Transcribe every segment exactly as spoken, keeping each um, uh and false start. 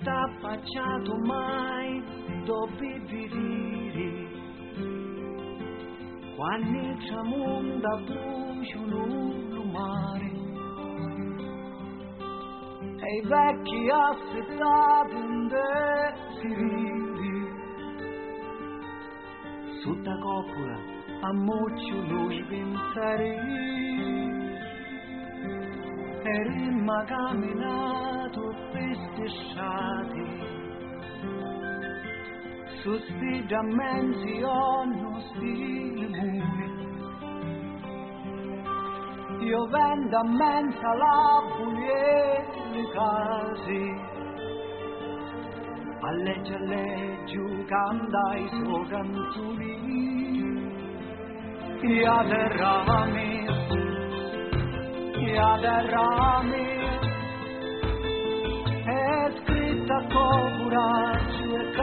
t'ha affacciato mai dove vivi, quando il tramonda bruciano il mare e i vecchi affettati in desideri sotto la coppola ammucciano i pensieri. Erimma camminato per strisciati su sti dimensioni, sti muri. Io vendo a mensa la buie le case, a legge a legge cantai suo canzoni. Io terrami a derrami è scritta con coraggio e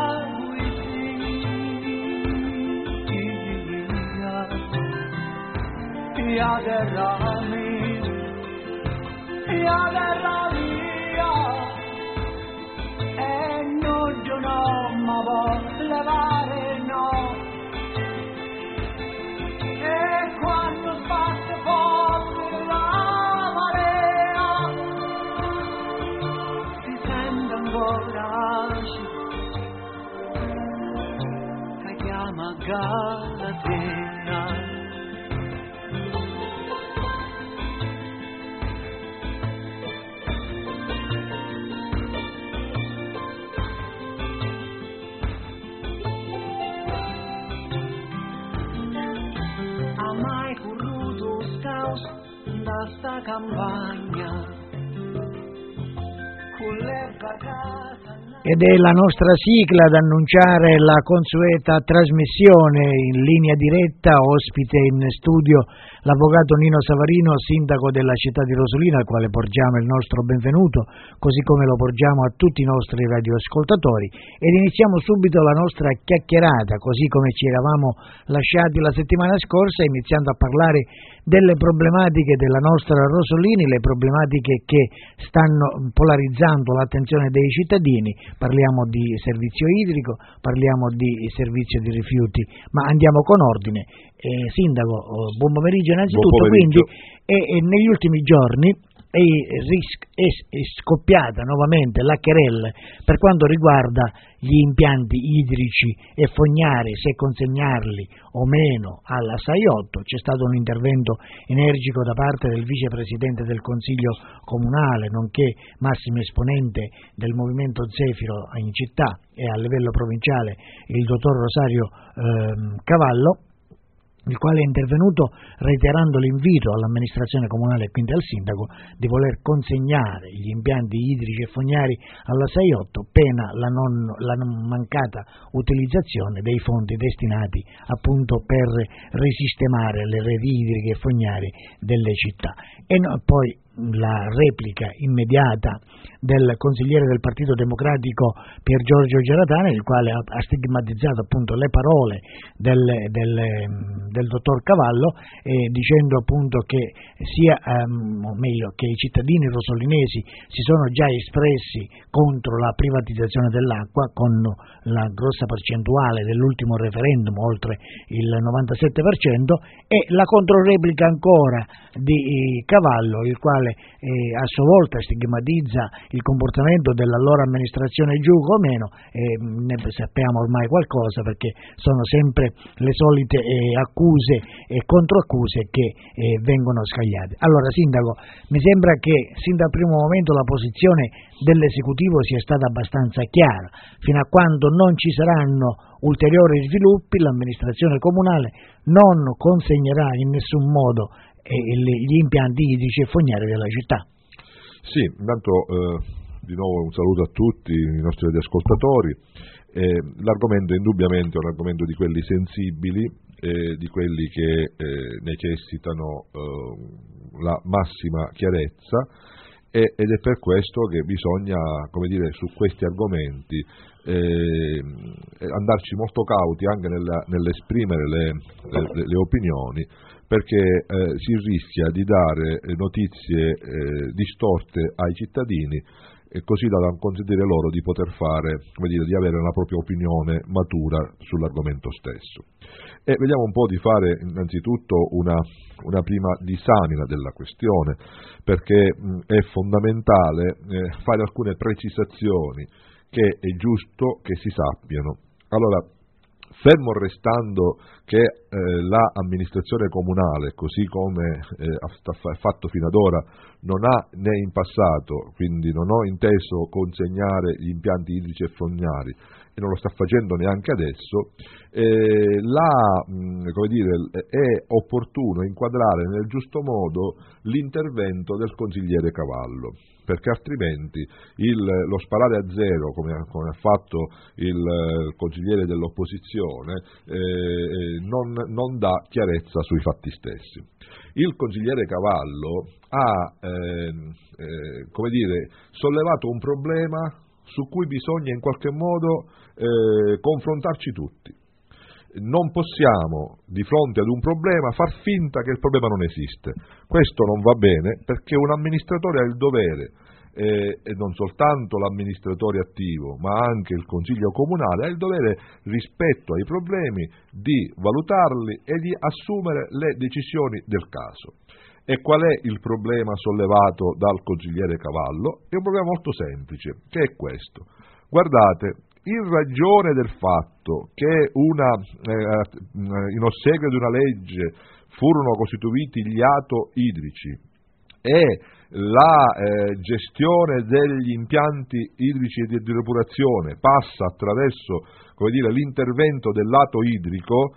caluisia. A derrami, a derrami e non io no ma voglio levare no. E quando spazio forte che chiama Galatea. Ha mai corruto scaus da sta campagna con le bagate. Ed è la nostra sigla ad annunciare la consueta trasmissione in linea diretta, ospite in studio l'avvocato Nino Savarino, sindaco della città di Rosolina, al quale porgiamo il nostro benvenuto, così come lo porgiamo a tutti i nostri radioascoltatori, ed iniziamo subito la nostra chiacchierata, così come ci eravamo lasciati la settimana scorsa, iniziando a parlare delle problematiche della nostra Rosolini, le problematiche che stanno polarizzando l'attenzione dei cittadini. Parliamo di servizio idrico, parliamo di servizio di rifiuti, ma andiamo con ordine. Eh, sindaco, buon pomeriggio innanzitutto. Buon pomeriggio. Quindi e, e negli ultimi giorni è, è, è scoppiata nuovamente la querelle per quanto riguarda gli impianti idrici e fognari, se consegnarli o meno alla sei otto. C'è stato un intervento energico da parte del vicepresidente del Consiglio Comunale, nonché massimo esponente del Movimento Zefiro in città e a livello provinciale, il dottor Rosario ehm, Cavallo, il quale è intervenuto reiterando l'invito all'amministrazione comunale e quindi al sindaco di voler consegnare gli impianti idrici e fognari alla sei otto, pena la non, la non mancata utilizzazione dei fondi destinati appunto per risistemare le reti idriche e fognari delle città. E no, poi la replica immediata del consigliere del Partito Democratico Pier Giorgio Geratani, il quale ha, ha stigmatizzato appunto le parole del, del, del dottor Cavallo, eh, dicendo appunto che sia ehm, o meglio che i cittadini rosolinesi si sono già espressi contro la privatizzazione dell'acqua con la grossa percentuale dell'ultimo referendum, oltre il novantasette per cento, e la controreplica ancora di Cavallo, il quale eh, a sua volta stigmatizza il comportamento dell'allora amministrazione Giugo o meno, eh, ne sappiamo ormai qualcosa perché sono sempre le solite eh, accuse e controaccuse che eh, vengono scagliate. Allora sindaco, mi sembra che sin dal primo momento la posizione dell'esecutivo sia stata abbastanza chiara: fino a quando non ci saranno ulteriori sviluppi l'amministrazione comunale non consegnerà in nessun modo eh, gli impianti idrici e fognari della città. Sì, intanto eh, di nuovo un saluto a tutti i nostri ascoltatori. Eh, l'argomento è indubbiamente un argomento di quelli sensibili, eh, di quelli che eh, necessitano eh, la massima chiarezza, e, ed è per questo che bisogna, come dire, su questi argomenti eh, andarci molto cauti anche nella, nell'esprimere le, le, le opinioni, perché eh, si rischia di dare notizie eh, distorte ai cittadini e così da consentire loro di poter fare, come dire, di avere una propria opinione matura sull'argomento stesso. E vediamo un po' di fare innanzitutto una, una prima disamina della questione, perché mh, è fondamentale eh, fare alcune precisazioni che è giusto che si sappiano. Allora, fermo restando che eh, l'amministrazione comunale, così come eh, ha fatto fino ad ora, non ha né in passato, quindi non ho inteso consegnare gli impianti idrici e fognari e non lo sta facendo neanche adesso, eh, la, mh, come dire, è opportuno inquadrare nel giusto modo l'intervento del consigliere Cavallo, perché altrimenti il, lo sparare a zero, come, come ha fatto il, il consigliere dell'opposizione, eh, non, non dà chiarezza sui fatti stessi. Il consigliere Cavallo ha eh, eh, come dire, sollevato un problema su cui bisogna in qualche modo eh, confrontarci tutti. Non possiamo, di fronte ad un problema, far finta che il problema non esiste. Questo non va bene, perché un amministratore ha il dovere, eh, e non soltanto l'amministratore attivo, ma anche il consiglio comunale, ha il dovere, rispetto ai problemi, di valutarli e di assumere le decisioni del caso. E qual è il problema sollevato dal consigliere Cavallo? È un problema molto semplice, che è questo. Guardate, in ragione del fatto che una, eh, in ossequio di una legge furono costituiti gli ato idrici e la eh, gestione degli impianti idrici di depurazione passa attraverso, come dire, l'intervento del lato idrico,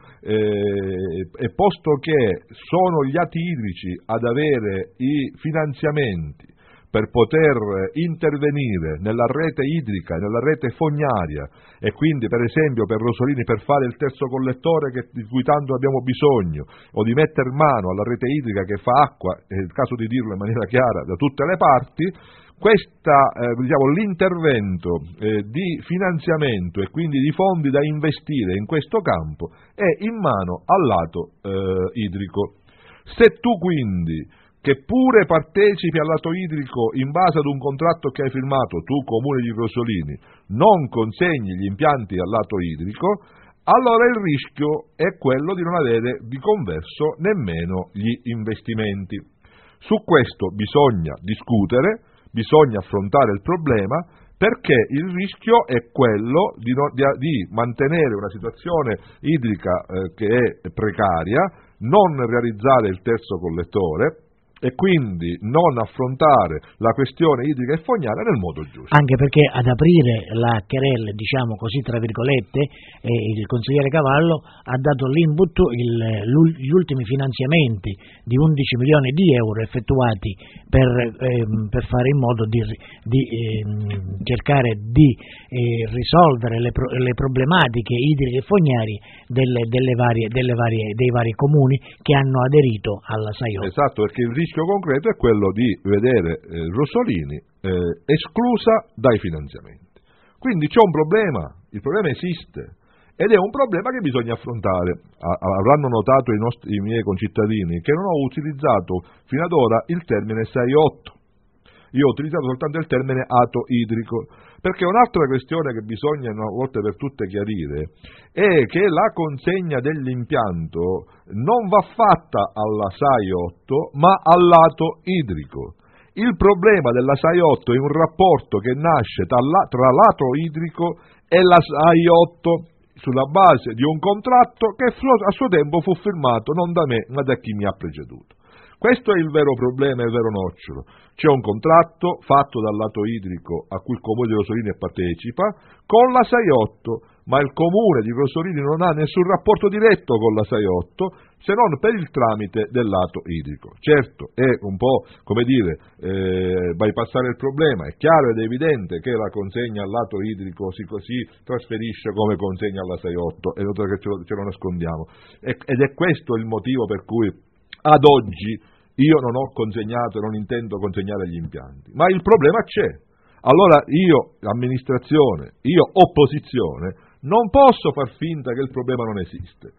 eh, e posto che sono gli ati idrici ad avere i finanziamenti per poter intervenire nella rete idrica e nella rete fognaria, e quindi per esempio per Rosolini per fare il terzo collettore che, di cui tanto abbiamo bisogno, o di mettere mano alla rete idrica che fa acqua, è il caso di dirlo in maniera chiara, da tutte le parti, questa, eh, diciamo, l'intervento eh, di finanziamento e quindi di fondi da investire in questo campo è in mano al lato eh, idrico. Se tu quindi, che pure partecipi al lato idrico in base ad un contratto che hai firmato, tu Comune di Rosolini, non consegni gli impianti al lato idrico, allora il rischio è quello di non avere di converso nemmeno gli investimenti. Su questo bisogna discutere, bisogna affrontare il problema, perché il rischio è quello di, no, di, di mantenere una situazione idrica eh, che è precaria, non realizzare il terzo collettore, e quindi non affrontare la questione idrica e fognaria nel modo giusto. Anche perché ad aprire la querela, diciamo così tra virgolette, eh, il consigliere Cavallo ha dato l'input, il, gli ultimi finanziamenti di undici milioni di euro effettuati per, eh, per fare in modo di, di eh, cercare di eh, risolvere le, pro, le problematiche idriche e fognarie delle, delle varie, delle varie, dei vari comuni che hanno aderito alla SAIOT. Esatto, perché il rischio concreto è quello di vedere eh, Rosolini eh, esclusa dai finanziamenti. Quindi c'è un problema, il problema esiste ed è un problema che bisogna affrontare. A- avranno notato i, nostri, i miei concittadini che non ho utilizzato fino ad ora il termine SAIOT. Io ho utilizzato soltanto il termine ato idrico, perché un'altra questione che bisogna una volta per tutte chiarire è che la consegna dell'impianto non va fatta alla SAIOT ma al lato idrico. Il problema della SAIOT è un rapporto che nasce tra, la, tra lato idrico e la SAIOT sulla base di un contratto che a suo tempo fu firmato non da me ma da chi mi ha preceduto. Questo è il vero problema e il vero nocciolo. C'è un contratto fatto dal lato idrico a cui il Comune di Rosolini partecipa con la SAIOT, ma il Comune di Rosolini non ha nessun rapporto diretto con la SAIOT se non per il tramite del lato idrico. Certo, è un po', come dire, eh, bypassare il problema. È chiaro ed evidente che la consegna al lato idrico si così trasferisce come consegna alla SAIOT, è inutile che ce lo, ce lo nascondiamo. E, ed è questo il motivo per cui ad oggi io non ho consegnato e non intendo consegnare gli impianti, ma il problema c'è. Allora io, amministrazione, io opposizione, non posso far finta che il problema non esiste.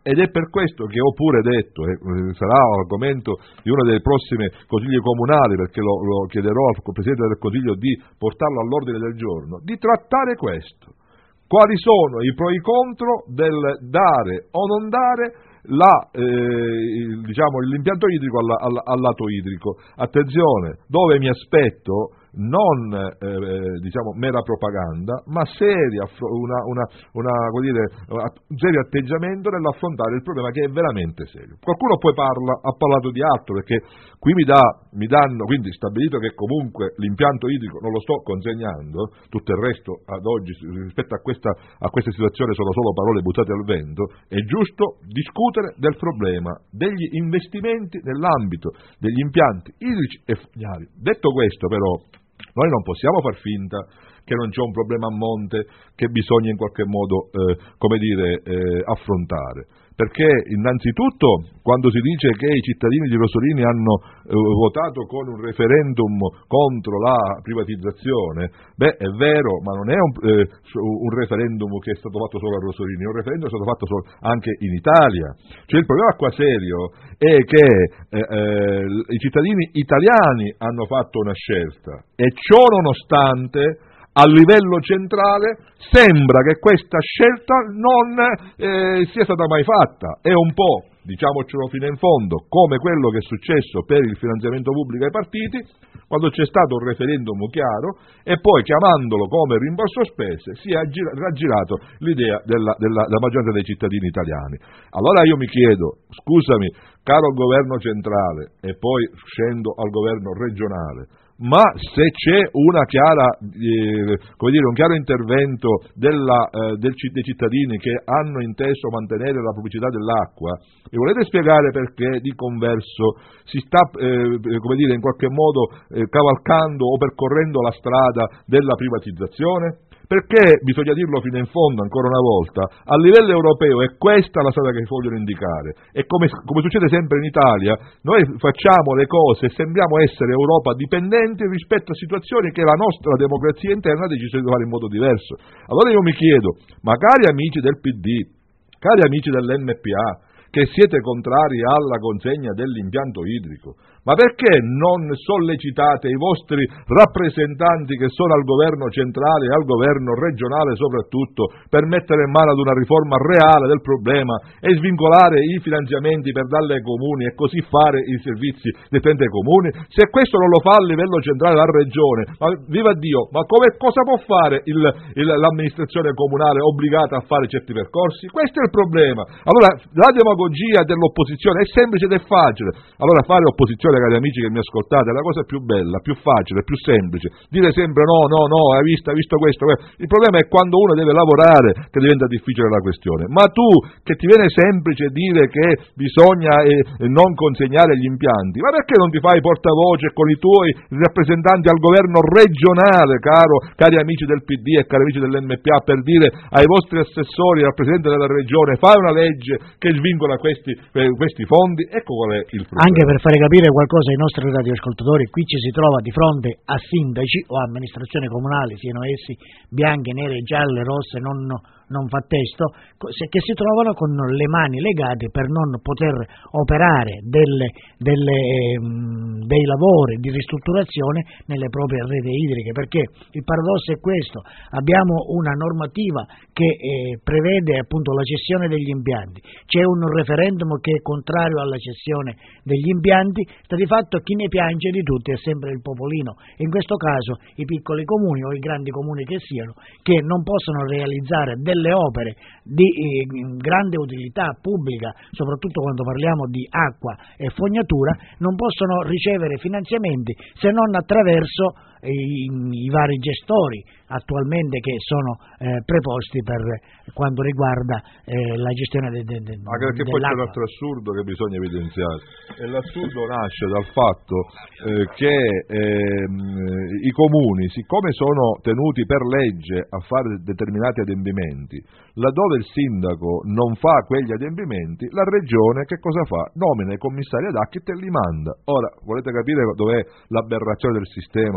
Ed è per questo che ho pure detto, e eh, sarà argomento di uno dei prossimi consigli comunali, perché lo, lo chiederò al Presidente del Consiglio di portarlo all'ordine del giorno, di trattare questo. Quali sono i pro e i contro del dare o non dare la, eh, il, diciamo, l'impianto idrico al, al, al lato idrico. Attenzione, dove mi aspetto non eh, diciamo mera propaganda, ma seria, una, una, una, vuol dire, un serio atteggiamento nell'affrontare il problema, che è veramente serio. Qualcuno poi parla, ha parlato di altro, perché qui mi, dà, mi danno, quindi stabilito che comunque l'impianto idrico non lo sto consegnando, tutto il resto ad oggi rispetto a questa, a questa situazione sono solo parole buttate al vento, è giusto discutere del problema degli investimenti nell'ambito degli impianti idrici e fognari. Detto questo, però, noi non possiamo far finta che non c'è un problema a monte che bisogna in qualche modo, eh, come dire, eh, affrontare. Perché innanzitutto, quando si dice che i cittadini di Rosolini hanno eh, votato con un referendum contro la privatizzazione, beh, è vero, ma non è un, eh, un referendum che è stato fatto solo a Rosolini, è un referendum che è stato fatto solo, anche in Italia. Cioè il problema qua serio è che eh, eh, i cittadini italiani hanno fatto una scelta, e ciò nonostante a livello centrale sembra che questa scelta non eh, sia stata mai fatta. È un po', diciamocelo fino in fondo, come quello che è successo per il finanziamento pubblico ai partiti, quando c'è stato un referendum chiaro e poi, chiamandolo come rimborso spese, si è raggirato l'idea della, della, della maggioranza dei cittadini italiani. Allora io mi chiedo, scusami, caro governo centrale, e poi scendo al governo regionale, ma se c'è una chiara, eh, come dire, un chiaro intervento della, eh, del, dei cittadini che hanno inteso mantenere la pubblicità dell'acqua, e volete spiegare perché di converso si sta, eh, come dire, in qualche modo eh, cavalcando o percorrendo la strada della privatizzazione? Perché, bisogna dirlo fino in fondo ancora una volta, a livello europeo è questa la strada che vogliono indicare, e come, come succede sempre in Italia, noi facciamo le cose e sembriamo essere Europa dipendenti rispetto a situazioni che la nostra democrazia interna ha deciso di fare in modo diverso. Allora io mi chiedo, ma cari amici del P D, cari amici dell'M P A, che siete contrari alla consegna dell'impianto idrico, ma perché non sollecitate i vostri rappresentanti che sono al governo centrale e al governo regionale soprattutto, per mettere in mano ad una riforma reale del problema e svincolare i finanziamenti per darli ai comuni e così fare i servizi dei comuni? Se questo non lo fa a livello centrale la regione, ma viva Dio, ma come, cosa può fare il, il, l'amministrazione comunale obbligata a fare certi percorsi? Questo è il problema. Allora la demagogia dell'opposizione è semplice ed è facile. Allora fare opposizione, cari amici che mi ascoltate, è la cosa più bella, più facile, più semplice. Dire sempre no, no, no, hai visto, hai visto questo, questo. Il problema è quando uno deve lavorare che diventa difficile la questione. Ma tu, che ti viene semplice dire che bisogna eh, non consegnare gli impianti, ma perché non ti fai portavoce con i tuoi rappresentanti al governo regionale, caro, cari amici del P D e cari amici dell'M P A, per dire ai vostri assessori, al Presidente della Regione, fai una legge che svincola questi, eh, questi fondi? Ecco qual è il problema. Anche per fare capire qualcosa ai nostri radioascoltatori, qui ci si trova di fronte a sindaci o amministrazioni comunali, siano essi bianche, nere, gialle, rosse, non, non fa testo, che si trovano con le mani legate per non poter operare delle, delle, ehm, dei lavori di ristrutturazione nelle proprie reti idriche, perché il paradosso è questo: abbiamo una normativa che eh, prevede appunto la cessione degli impianti, c'è un referendum che è contrario alla cessione degli impianti, sta di fatto chi ne piange di tutti è sempre il popolino, in questo caso i piccoli comuni o i grandi comuni che siano, che non possono realizzare delle opere di eh, grande utilità pubblica, soprattutto quando parliamo di acqua e fognatura, non possono ricevere finanziamenti se non attraverso i, i vari gestori attualmente che sono eh, preposti per quanto riguarda eh, la gestione de, de, de, anche perché dell'acqua. Poi c'è un altro assurdo che bisogna evidenziare, e l'assurdo nasce dal fatto eh, che eh, i comuni, siccome sono tenuti per legge a fare determinati adempimenti, laddove il sindaco non fa quegli adempimenti, la regione che cosa fa? Nomina i commissari ad acchit e li manda. Ora, volete capire dov'è l'aberrazione del sistema?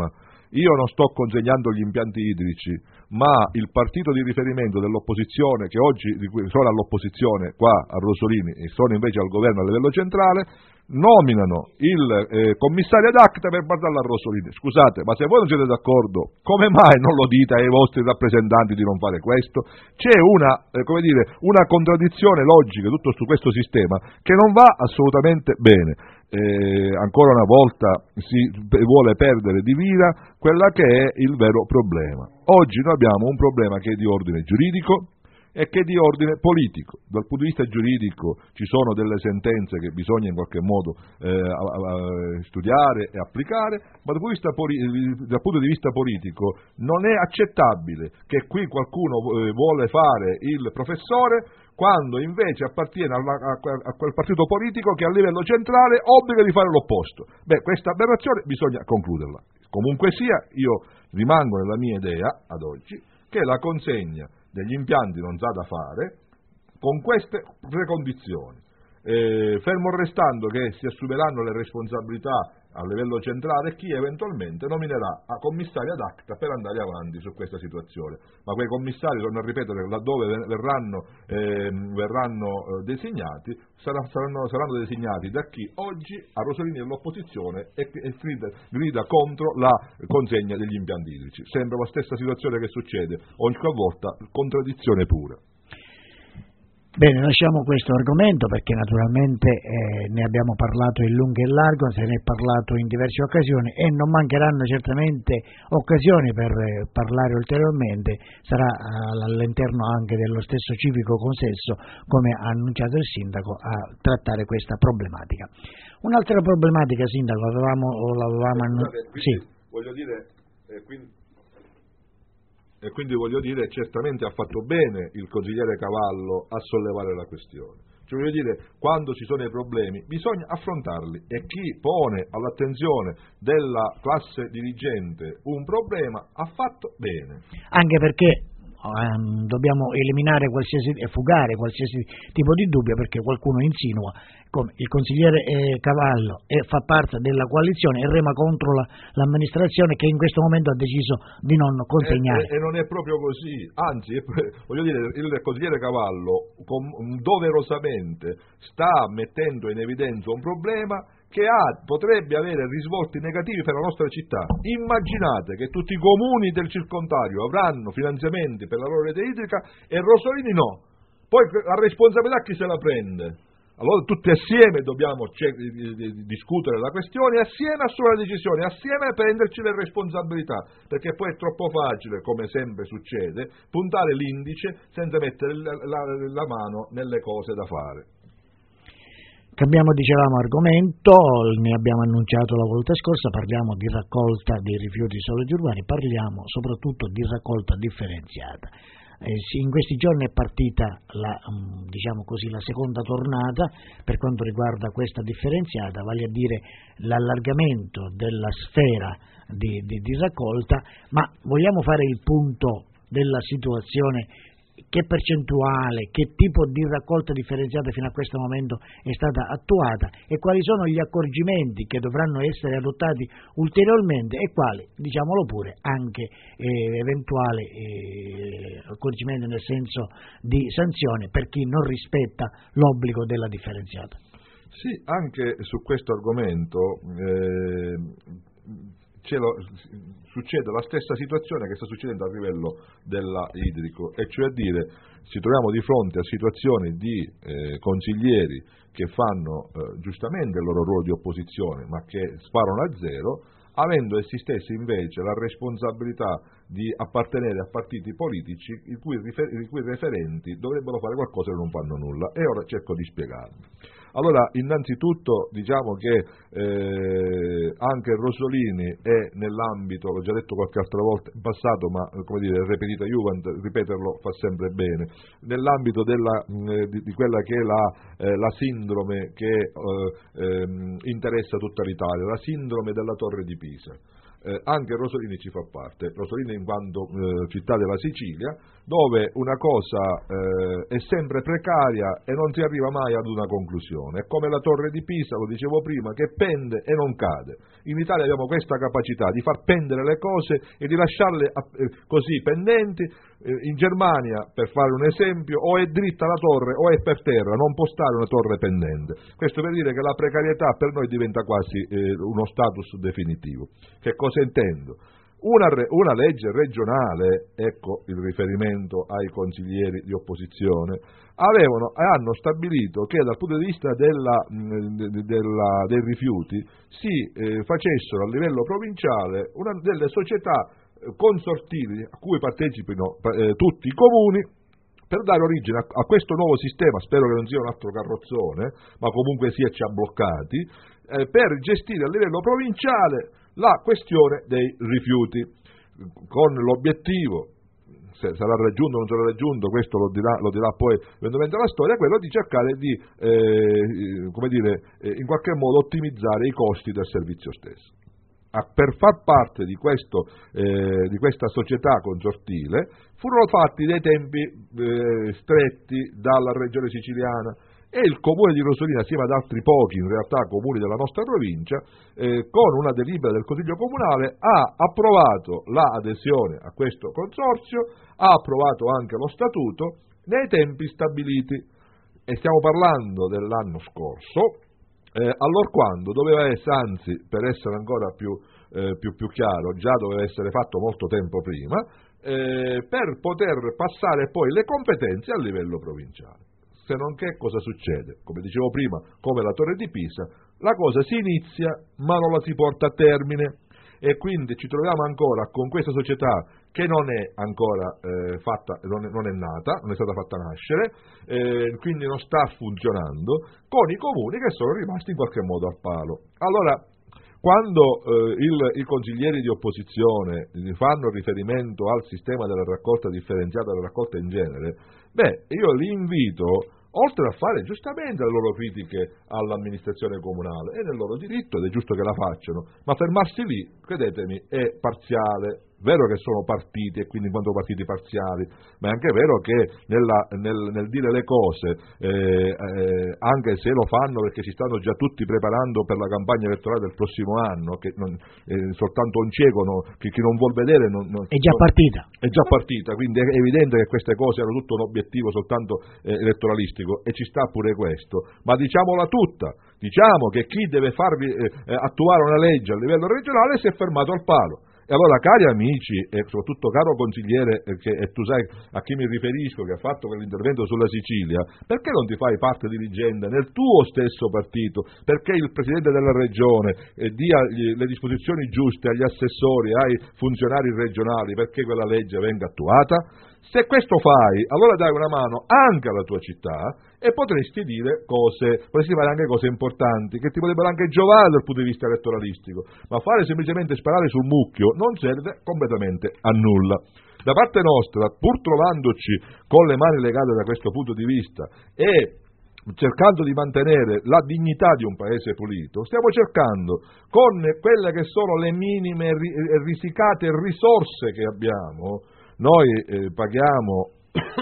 io non sto consegnando gli impianti idrici, ma il partito di riferimento dell'opposizione, che oggi sono all'opposizione qua a Rosolini e sono invece al governo a livello centrale, nominano il eh, commissario ad acta per mandarlo a Rosolini. Scusate, ma se voi non siete d'accordo, come mai non lo dite ai vostri rappresentanti di non fare questo? C'è una, eh, come dire, una contraddizione logica tutto su questo sistema che non va assolutamente bene. Eh, ancora una volta si vuole perdere di vista quella che è il vero problema. Oggi noi abbiamo un problema che è di ordine giuridico e che è di ordine politico. Dal punto di vista giuridico ci sono delle sentenze che bisogna in qualche modo eh, a, a studiare e applicare, ma dal punto, di vista poli- dal punto di vista politico non è accettabile che qui qualcuno eh, vuole fare il professore quando invece appartiene alla, a, a quel partito politico che a livello centrale obbliga di fare l'opposto. Beh, questa aberrazione bisogna concluderla. Comunque sia, io rimango nella mia idea ad oggi che la consegna degli impianti non sa da fare con queste precondizioni, eh, fermo restando che si assumeranno le responsabilità a livello centrale chi eventualmente nominerà a commissari ad acta per andare avanti su questa situazione, ma quei commissari, torno a ripetere, laddove verranno, eh, verranno eh, designati sarà, saranno, saranno designati da chi oggi a Rosolini è l'opposizione e, e grida, grida contro la consegna degli impianti idrici. Sembra la stessa situazione che succede ogni volta, contraddizione pura. Bene, lasciamo questo argomento perché naturalmente eh, ne abbiamo parlato in lungo e in largo, se ne è parlato in diverse occasioni e non mancheranno certamente occasioni per eh, parlare ulteriormente, sarà eh, all'interno anche dello stesso civico consesso, come ha annunciato il sindaco, a trattare questa problematica. Un'altra problematica, sindaco, avevamo, o l'avevamo annunciato. Sì. Voglio dire, eh, quindi... E quindi voglio dire, certamente ha fatto bene il consigliere Cavallo a sollevare la questione. Cioè voglio dire, quando ci sono i problemi bisogna affrontarli e chi pone all'attenzione della classe dirigente un problema ha fatto bene. Anche perché Um, dobbiamo eliminare qualsiasi e fugare qualsiasi tipo di dubbio, perché qualcuno insinua come il consigliere eh, Cavallo e fa parte della coalizione e rema contro la, l'amministrazione che in questo momento ha deciso di non consegnare. E, e, e non è proprio così, anzi è, voglio dire, il consigliere Cavallo com, doverosamente sta mettendo in evidenza un problema che ha, potrebbe avere risvolti negativi per la nostra città. Immaginate che tutti i comuni del circondario avranno finanziamenti per la loro rete idrica e Rosolini no. Poi la responsabilità chi se la prende? Allora tutti assieme dobbiamo c- discutere la questione e assieme assumere la decisione, assieme prenderci le responsabilità, perché poi è troppo facile, come sempre succede, puntare l'indice senza mettere la, la, la mano nelle cose da fare. Cambiamo, dicevamo, argomento, ne abbiamo annunciato la volta scorsa, parliamo di raccolta dei rifiuti solidi urbani, parliamo soprattutto di raccolta differenziata. Eh, in questi giorni è partita la, diciamo così, la seconda tornata per quanto riguarda questa differenziata, vale a dire l'allargamento della sfera di, di, di raccolta, ma vogliamo fare il punto della situazione. Che percentuale, che tipo di raccolta differenziata fino a questo momento è stata attuata e quali sono gli accorgimenti che dovranno essere adottati ulteriormente e quali, diciamolo pure, anche eh, eventuali eh, accorgimenti nel senso di sanzione per chi non rispetta l'obbligo della differenziata. Sì, anche su questo argomento eh, ce lo, succede la stessa situazione che sta succedendo a livello della idrico, e cioè a dire ci troviamo di fronte a situazioni di eh, consiglieri che fanno eh, giustamente il loro ruolo di opposizione ma che sparano a zero, avendo essi stessi invece la responsabilità di appartenere a partiti politici i cui, rifer- i cui referenti dovrebbero fare qualcosa e non fanno nulla, e ora cerco di spiegarmi. Allora, innanzitutto diciamo che eh, anche Rosolini è nell'ambito, l'ho già detto qualche altra volta in passato, ma come dire, repetita Juvent, ripeterlo fa sempre bene, nell'ambito della, mh, di, di quella che è la, eh, la sindrome che eh, eh, interessa tutta l'Italia, la sindrome della Torre di Pisa. Eh, anche Rosolini ci fa parte, Rosolini in quanto eh, città della Sicilia, dove una cosa eh, è sempre precaria e non si arriva mai ad una conclusione. È come la torre di Pisa, lo dicevo prima, che pende e non cade. In Italia abbiamo questa capacità di far pendere le cose e di lasciarle eh, così pendenti. Eh, in Germania, per fare un esempio, o è dritta la torre o è per terra, non può stare una torre pendente. Questo per dire che la precarietà per noi diventa quasi eh, uno status definitivo. Che cosa intendo? Una, una legge regionale, ecco il riferimento ai consiglieri di opposizione, avevano, hanno stabilito che dal punto di vista della, della, dei rifiuti si eh, facessero a livello provinciale una, delle società consortili a cui partecipino eh, tutti i comuni, per dare origine a, a questo nuovo sistema. Spero che non sia un altro carrozzone, ma comunque sia ci ha bloccati, eh, per gestire a livello provinciale la questione dei rifiuti, con l'obiettivo, se sarà raggiunto o non sarà raggiunto, questo lo dirà, lo dirà poi eventualmente la storia, quello di cercare di eh, come dire, eh, in qualche modo ottimizzare i costi del servizio stesso. A, per far parte di, questo, eh, di questa società consortile furono fatti dei tempi eh, stretti dalla regione siciliana, e il comune di Rosolina, assieme ad altri pochi in realtà comuni della nostra provincia, eh, con una delibera del Consiglio Comunale ha approvato l'adesione a questo consorzio, ha approvato anche lo statuto nei tempi stabiliti, e stiamo parlando dell'anno scorso, Eh, allorquando doveva essere, anzi per essere ancora più, eh, più, più chiaro, già doveva essere fatto molto tempo prima, eh, per poter passare poi le competenze a livello provinciale. Se non che cosa succede? Come dicevo prima, come la Torre di Pisa, la cosa si inizia ma non la si porta a termine, e quindi ci troviamo ancora con questa società che non è ancora eh, fatta, non è, non è nata, non è stata fatta nascere, eh, quindi non sta funzionando, con i comuni che sono rimasti in qualche modo al palo. Allora, quando eh, il, i consiglieri di opposizione fanno riferimento al sistema della raccolta differenziata, della raccolta in genere, beh, io li invito, oltre a fare giustamente le loro critiche all'amministrazione comunale, è nel loro diritto ed è giusto che la facciano, ma fermarsi lì, credetemi, è parziale. Vero che sono partiti e quindi in quanto partiti parziali, ma è anche vero che nella, nel, nel dire le cose, eh, eh, anche se lo fanno perché si stanno già tutti preparando per la campagna elettorale del prossimo anno, che non, eh, soltanto un cieco, no, che chi non vuol vedere non, non, è già partita. È già partita, quindi è evidente che queste cose hanno tutto un obiettivo soltanto eh, elettoralistico, e ci sta pure questo, ma diciamola tutta, diciamo che chi deve farvi eh, attuare una legge a livello regionale si è fermato al palo. E allora, cari amici, e soprattutto caro consigliere, eh, che, e tu sai a chi mi riferisco, che ha fatto quell'intervento sulla Sicilia, perché non ti fai parte dirigente nel tuo stesso partito? Perché il Presidente della Regione eh, dia gli, le disposizioni giuste agli assessori, ai funzionari regionali, perché quella legge venga attuata? Se questo fai, allora dai una mano anche alla tua città e potresti dire cose, potresti fare anche cose importanti che ti potrebbero anche giovare dal punto di vista elettoralistico, ma fare semplicemente sparare sul mucchio non serve completamente a nulla. Da parte nostra, pur trovandoci con le mani legate da questo punto di vista e cercando di mantenere la dignità di un paese pulito, stiamo cercando, con quelle che sono le minime e risicate risorse che abbiamo. Noi eh, paghiamo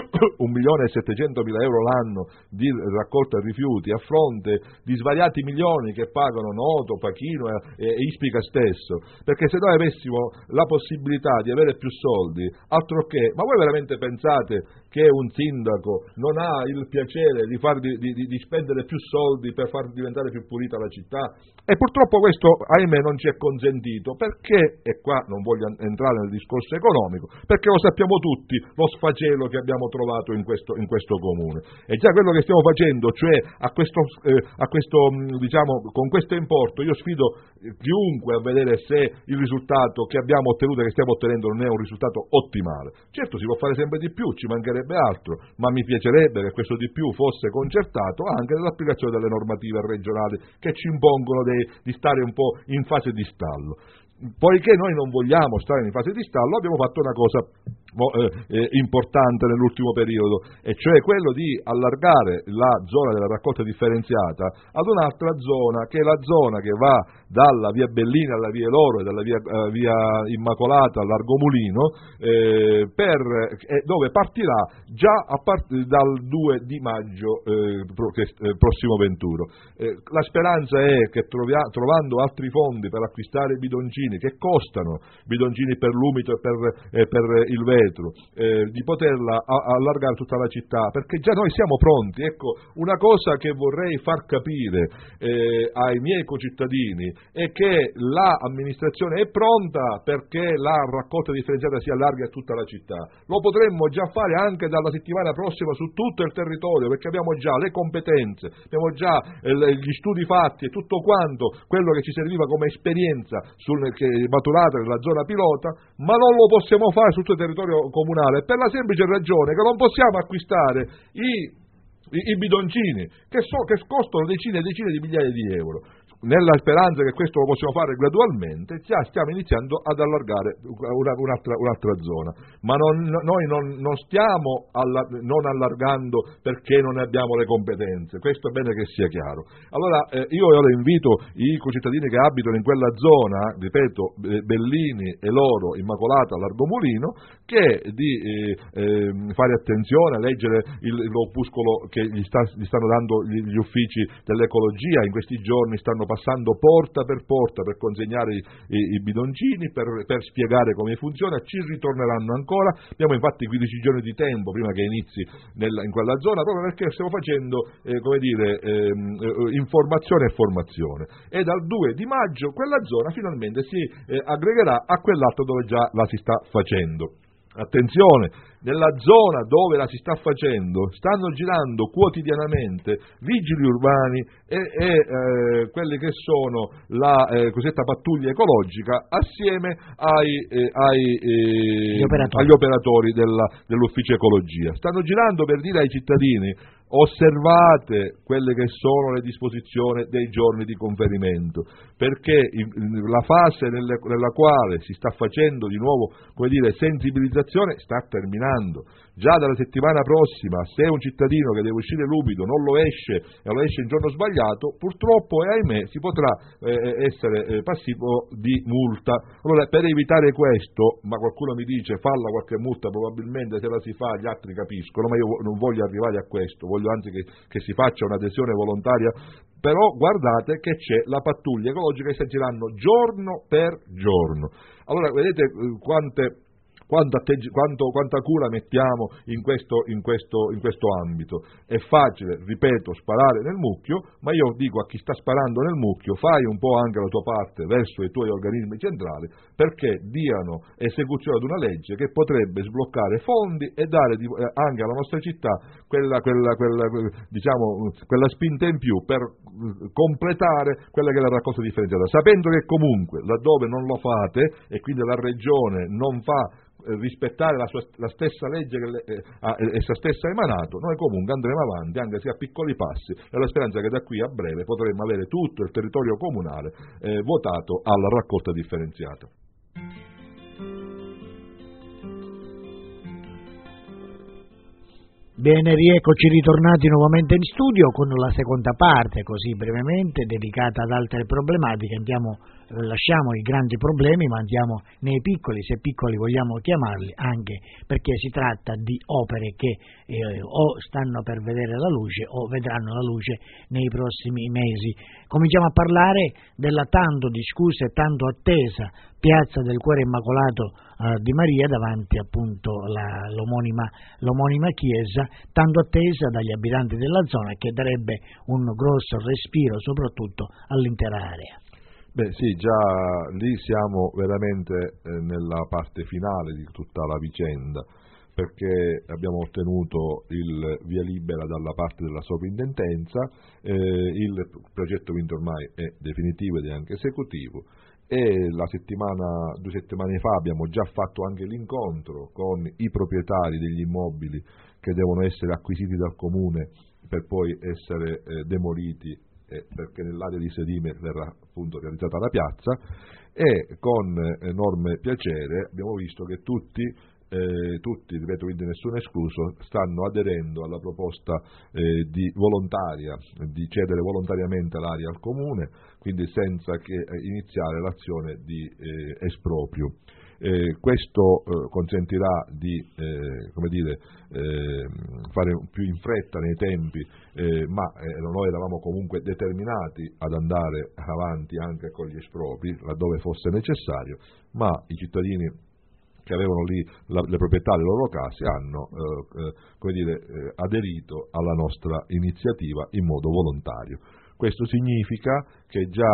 un milione e settecentomila euro l'anno di raccolta rifiuti a fronte di svariati milioni che pagano Noto, Pachino e, e Ispica stesso, perché se noi avessimo la possibilità di avere più soldi, altro che, ma voi veramente pensate che un sindaco non ha il piacere di, far, di, di, di spendere più soldi per far diventare più pulita la città? E purtroppo questo, ahimè, non ci è consentito, perché, e qua non voglio entrare nel discorso economico, perché lo sappiamo tutti, lo sfacelo che abbiamo trovato in questo, in questo comune. E già quello che stiamo facendo, cioè a questo, eh, a questo, diciamo, con questo importo, io sfido chiunque a vedere se il risultato che abbiamo ottenuto e che stiamo ottenendo non è un risultato ottimale. Certo, si può fare sempre di più, ci mancherebbe altro, ma mi piacerebbe che questo di più fosse concertato anche nell'applicazione delle normative regionali che ci impongono dei, di stare un po' in fase di stallo. Poiché noi non vogliamo stare in fase di stallo, abbiamo fatto una cosa Eh, importante nell'ultimo periodo, e cioè quello di allargare la zona della raccolta differenziata ad un'altra zona, che è la zona che va dalla via Bellini alla via Loro e dalla via, uh, via Immacolata al Largo Mulino, eh, per, eh, dove partirà già a part- dal due di maggio eh, pro- che, eh, prossimo venturo. Eh, la speranza è che trovia- trovando altri fondi per acquistare bidoncini che costano, bidoncini per l'umido e per, eh, per il vetro, eh, di poterla a- allargare tutta la città, perché già noi siamo pronti. Ecco, una cosa che vorrei far capire eh, ai miei concittadini è che l'amministrazione è pronta perché la raccolta differenziata si allarghi a tutta la città. Lo potremmo già fare anche dalla settimana prossima su tutto il territorio, perché abbiamo già le competenze, abbiamo già eh, gli studi fatti e tutto quanto quello che ci serviva come esperienza sul, che è maturata nella zona pilota, ma non lo possiamo fare su tutto il territorio comunale per la semplice ragione che non possiamo acquistare i, i, i bidoncini che, so, che costano decine e decine di migliaia di euro. Nella speranza che questo lo possiamo fare gradualmente, già stiamo iniziando ad allargare una, un'altra, un'altra zona, ma non, noi non, non stiamo alla, non allargando perché non abbiamo le competenze, questo è bene che sia chiaro. Allora eh, io ora invito i concittadini che abitano in quella zona, ripeto, Bellini e Loro, Immacolata, Largo Mulino, che di eh, eh, fare attenzione, a leggere il, l'opuscolo che gli, sta, gli stanno dando gli, gli uffici dell'ecologia. In questi giorni stanno passando porta per porta per consegnare i, i, i bidoncini, per, per spiegare come funziona. Ci ritorneranno ancora, abbiamo infatti quindici giorni di tempo prima che inizi nella, in quella zona, proprio perché stiamo facendo eh, come dire, eh, informazione e formazione, e dal due di maggio quella zona finalmente si eh, aggregherà a quell'altro dove già la si sta facendo. Attenzione, nella zona dove la si sta facendo stanno girando quotidianamente vigili urbani e, e eh, quelli che sono la eh, cosiddetta pattuglia ecologica assieme ai, eh, ai, eh, gli operatori, agli operatori della, dell'ufficio ecologia. Stanno girando per dire ai cittadini: osservate quelle che sono le disposizioni dei giorni di conferimento, perché la fase nelle, nella quale si sta facendo di nuovo, come dire, sensibilizzazione sta terminando. Già dalla settimana prossima, se un cittadino che deve uscire l'umido non lo esce e lo esce in giorno sbagliato, purtroppo e ahimè si potrà eh, essere eh, passivo di multa. Allora, per evitare questo, ma qualcuno mi dice falla qualche multa, probabilmente se la si fa gli altri capiscono, ma io non voglio arrivare a questo, voglio anzi che, che si faccia un'adesione volontaria. Però guardate che c'è la pattuglia ecologica che sta girando giorno per giorno. Allora vedete eh, quante Quanto, atteggi- quanto, quanta cura mettiamo in questo, in, questo, in questo ambito. È facile, ripeto, sparare nel mucchio, ma io dico a chi sta sparando nel mucchio: fai un po' anche la tua parte verso i tuoi organismi centrali perché diano esecuzione ad una legge che potrebbe sbloccare fondi e dare di, eh, anche alla nostra città quella, quella, quella, diciamo, quella spinta in più per completare quella che è la raccolta differenziata, sapendo che comunque laddove non lo fate e quindi la regione non fa rispettare la, sua, la stessa legge che le, eh, ha, essa stessa ha emanato, noi comunque andremo avanti anche se a piccoli passi, e la speranza che da qui a breve potremo avere tutto il territorio comunale eh, votato alla raccolta differenziata. Bene, rieccoci ritornati nuovamente in studio con la seconda parte, così brevemente, dedicata ad altre problematiche. Andiamo, lasciamo i grandi problemi, ma andiamo nei piccoli, se piccoli vogliamo chiamarli, anche perché si tratta di opere che eh, o stanno per vedere la luce o vedranno la luce nei prossimi mesi. Cominciamo a parlare della tanto discussa e tanto attesa Piazza del Cuore Immacolato eh, di Maria, davanti appunto la, l'omonima, l'omonima chiesa, tanto attesa dagli abitanti della zona, che darebbe un grosso respiro soprattutto all'intera area. Beh sì, già lì siamo veramente eh, nella parte finale di tutta la vicenda, perché abbiamo ottenuto il via libera dalla parte della sovrintendenza, eh, il progetto quindi ormai è definitivo ed è anche esecutivo, e la settimana, due settimane fa abbiamo già fatto anche l'incontro con i proprietari degli immobili che devono essere acquisiti dal Comune per poi essere eh, demoliti, eh, perché nell'area di sedime verrà appunto realizzata la piazza, e con enorme piacere abbiamo visto che tutti eh, tutti, ripeto, quindi nessuno escluso, stanno aderendo alla proposta eh, di volontaria, di cedere volontariamente l'area al Comune, quindi senza che eh, iniziare l'azione di eh, esproprio. Eh, questo eh, consentirà di eh, come dire, eh, fare più in fretta nei tempi, eh, ma eh, noi eravamo comunque determinati ad andare avanti anche con gli espropri laddove fosse necessario, ma i cittadini che avevano lì la, le proprietà delle loro case hanno eh, eh, come dire, eh, aderito alla nostra iniziativa in modo volontario. Questo significa che già,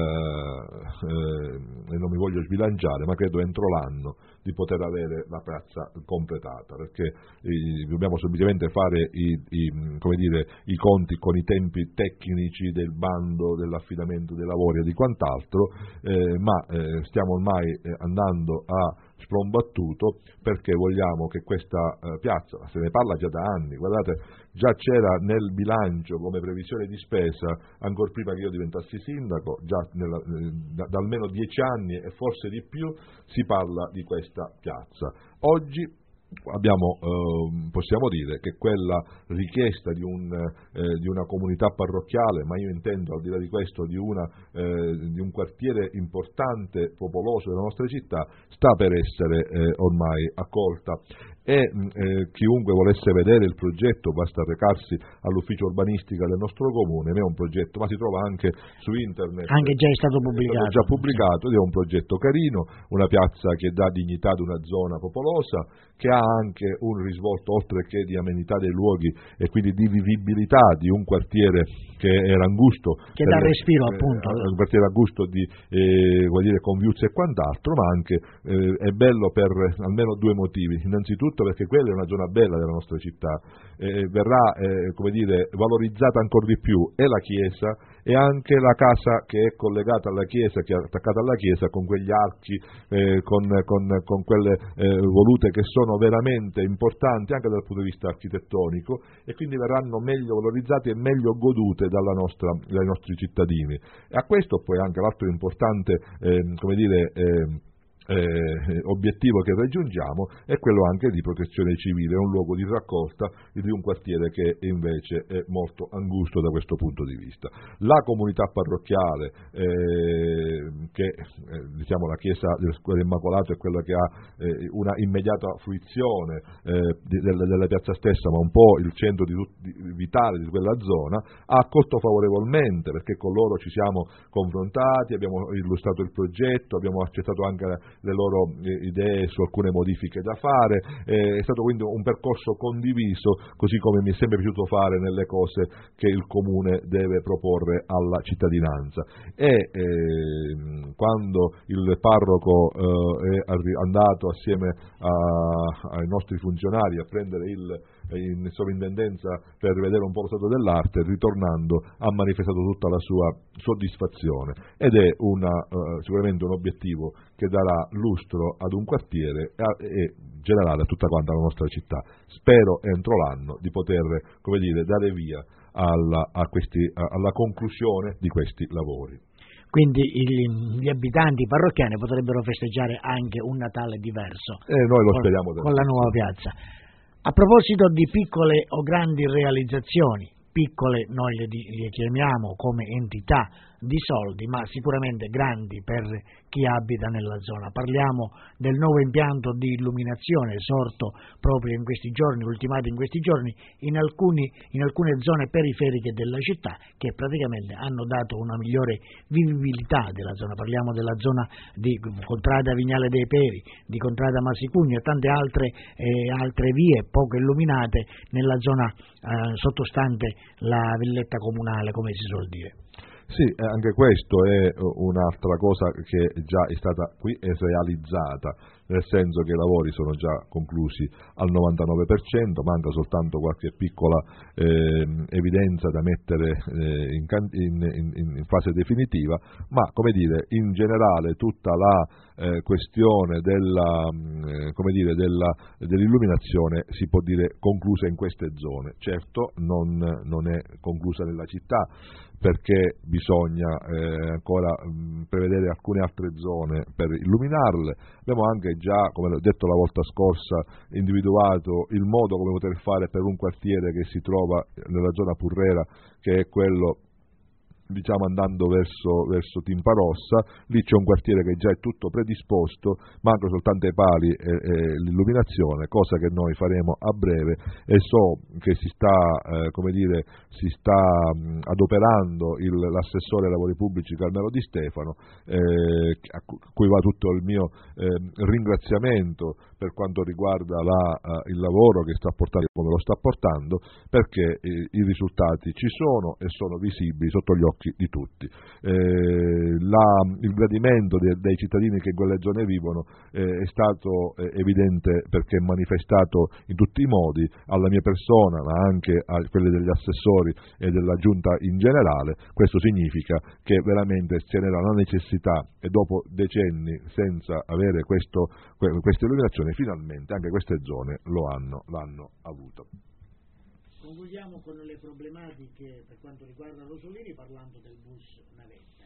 eh, eh, e non mi voglio sbilanciare, ma credo entro l'anno di poter avere la piazza completata, perché eh, dobbiamo semplicemente fare i, i, come dire, i conti con i tempi tecnici del bando, dell'affidamento dei lavori e di quant'altro, eh, ma eh, stiamo ormai eh, andando a sprombattuto perché vogliamo che questa eh, piazza, se ne parla già da anni, guardate, già c'era nel bilancio come previsione di spesa, ancora prima che io diventassi sindaco, già nella, eh, da, da almeno dieci anni e forse di più si parla di questa piazza. Oggi abbiamo, eh, possiamo dire che quella richiesta di, un, eh, di una comunità parrocchiale, ma io intendo al di là di questo di, una, eh, di un quartiere importante, popoloso della nostra città, sta per essere eh, ormai accolta. E eh, chiunque volesse vedere il progetto basta recarsi all'ufficio urbanistica del nostro comune, non è un progetto, ma si trova anche su internet, anche già è stato pubblicato, è stato già pubblicato, ed è un progetto carino, una piazza che dà dignità ad una zona popolosa, che ha anche un risvolto oltre che di amenità dei luoghi e quindi di vivibilità di un quartiere che era angusto, che dà respiro eh, appunto, un quartiere a gusto di eh, vuol dire con viuzze e quant'altro, ma anche eh, è bello per almeno due motivi. Innanzitutto perché quella è una zona bella della nostra città, eh, verrà eh, come dire, valorizzata ancora di più e la chiesa e anche la casa che è collegata alla chiesa, che è attaccata alla chiesa con quegli archi, eh, con, con, con quelle eh, volute che sono veramente importanti anche dal punto di vista architettonico, e quindi verranno meglio valorizzate e meglio godute dalla nostra, dai nostri cittadini. E a questo poi anche l'altro importante eh, come dire eh, Eh, obiettivo che raggiungiamo è quello anche di protezione civile, è un luogo di raccolta di un quartiere che invece è molto angusto da questo punto di vista. La comunità parrocchiale, eh, che eh, diciamo la chiesa del Cuore Immacolato è quella che ha eh, una immediata fruizione eh, di, della, della piazza stessa, ma un po' il centro di, di, vitale di quella zona, ha accolto favorevolmente, perché con loro ci siamo confrontati, abbiamo illustrato il progetto, abbiamo accettato anche le loro eh, idee su alcune modifiche da fare, eh, è stato quindi un percorso condiviso, così come mi è sempre piaciuuto fare nelle cose che il Comune deve proporre alla cittadinanza. E eh, quando il parroco eh, è andato assieme a, ai nostri funzionari a prendere il in sovrintendenza per vedere un po' lo stato dell'arte, ritornando ha manifestato tutta la sua soddisfazione, ed è una, uh, sicuramente un obiettivo che darà lustro ad un quartiere e, e generale a tutta quanta la nostra città. Spero entro l'anno di poter, come dire, dare via alla, a questi, a, alla conclusione di questi lavori. Quindi il, gli abitanti parrocchiani potrebbero festeggiare anche un Natale diverso e noi lo con, speriamo con la nuova piazza. A proposito di piccole o grandi realizzazioni, piccole noi le, le chiamiamo come entità di soldi, ma sicuramente grandi per chi abita nella zona. Parliamo del nuovo impianto di illuminazione sorto proprio in questi giorni, ultimato in questi giorni, in, alcuni, in alcune zone periferiche della città, che praticamente hanno dato una migliore vivibilità della zona. Parliamo della zona di Contrada Vignale dei Peri, di Contrada Masicugno e tante altre, eh, altre vie poco illuminate nella zona eh, sottostante la villetta comunale, come si suol dire. Sì, anche questo è un'altra cosa che già è stata qui è realizzata, nel senso che i lavori sono già conclusi al novantanove per cento, manca soltanto qualche piccola eh, evidenza da mettere eh, in, in, in, in fase definitiva, ma come dire, in generale tutta la eh, questione della, eh, come dire, della, dell'illuminazione si può dire conclusa in queste zone. Certo non, non è conclusa nella città, perché bisogna eh, ancora mh, prevedere alcune altre zone per illuminarle. Abbiamo anche già, come l'ho detto la volta scorsa, individuato il modo come poter fare per un quartiere che si trova nella zona Purrera, che è quello, diciamo, andando verso, verso Timparossa. Lì c'è un quartiere che già è tutto predisposto, mancano soltanto i pali e, e l'illuminazione, cosa che noi faremo a breve, e so che si sta, eh, come dire, si sta mh, adoperando il, l'assessore ai lavori pubblici Carmelo Di Stefano, eh, a cui va tutto il mio eh, ringraziamento per quanto riguarda la, uh, il lavoro che sta portando, come lo sta portando, perché eh, i risultati ci sono e sono visibili sotto gli occhi di tutti. Eh, la, il gradimento de, dei cittadini che in quelle zone vivono eh, è stato eh, evidente, perché è manifestato in tutti i modi alla mia persona, ma anche a quelli degli assessori e della giunta in generale. Questo significa che veramente se n'era la necessità, e dopo decenni senza avere questo, questa illuminazione, finalmente anche queste zone lo hanno, l'hanno avuto. Concludiamo con le problematiche per quanto riguarda Rosolini, parlando del bus navetta.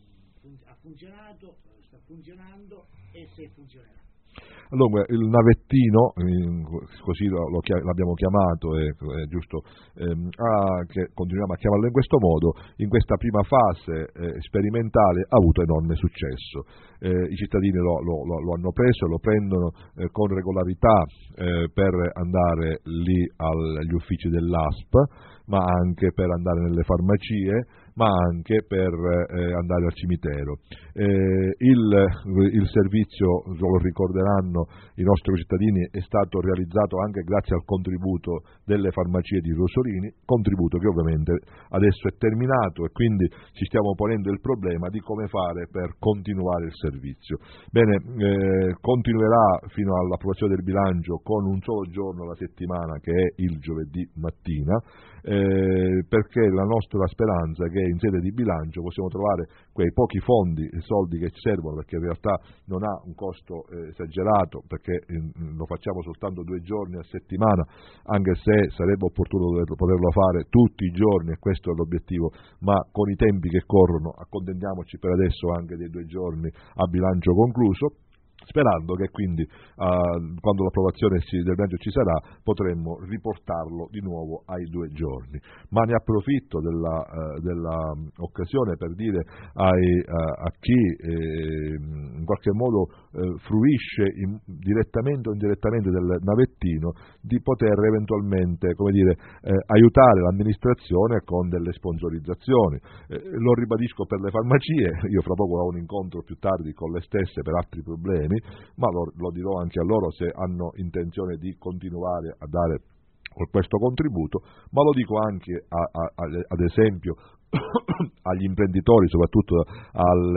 Ha funzionato, sta funzionando e se funzionerà? Allora, il navettino, così lo, lo, l'abbiamo chiamato, è, è giusto, ehm, ah, che continuiamo a chiamarlo in questo modo, in questa prima fase eh, sperimentale ha avuto enorme successo. Eh, I cittadini lo, lo, lo hanno preso, lo prendono eh, con regolarità eh, per andare lì al, agli uffici dell'A S P, ma anche per andare nelle farmacie, ma anche per eh, andare al cimitero. Eh, il, il servizio, lo ricorderanno i nostri cittadini, è stato realizzato anche grazie al contributo delle farmacie di Rosolini, contributo che ovviamente adesso è terminato, e quindi ci stiamo ponendo il problema di come fare per continuare il servizio. Bene, eh, continuerà fino all'approvazione del bilancio con un solo giorno alla settimana, che è il giovedì mattina, eh, perché la nostra speranza è che in sede di bilancio possiamo trovare quei pochi fondi, soldi che ci servono, perché in realtà non ha un costo eh, esagerato, perché eh, lo facciamo soltanto due giorni a settimana, anche se sarebbe opportuno poterlo fare tutti i giorni, e questo è l'obiettivo, ma con i tempi che corrono accontentiamoci per adesso anche dei due giorni a bilancio concluso, sperando che quindi uh, quando l'approvazione ci, del bilancio ci sarà potremmo riportarlo di nuovo ai due giorni. Ma ne approfitto della, uh, della occasione per dire ai, uh, a chi eh, in qualche modo eh, fruisce in, direttamente o indirettamente del navettino, di poter eventualmente, come dire, eh, aiutare l'amministrazione con delle sponsorizzazioni. Eh, lo ribadisco per le farmacie, io fra poco ho un incontro più tardi con le stesse per altri problemi, ma lo, lo dirò anche a loro se hanno intenzione di continuare a dare questo contributo, ma lo dico anche a, a, a, ad esempio agli imprenditori, soprattutto al,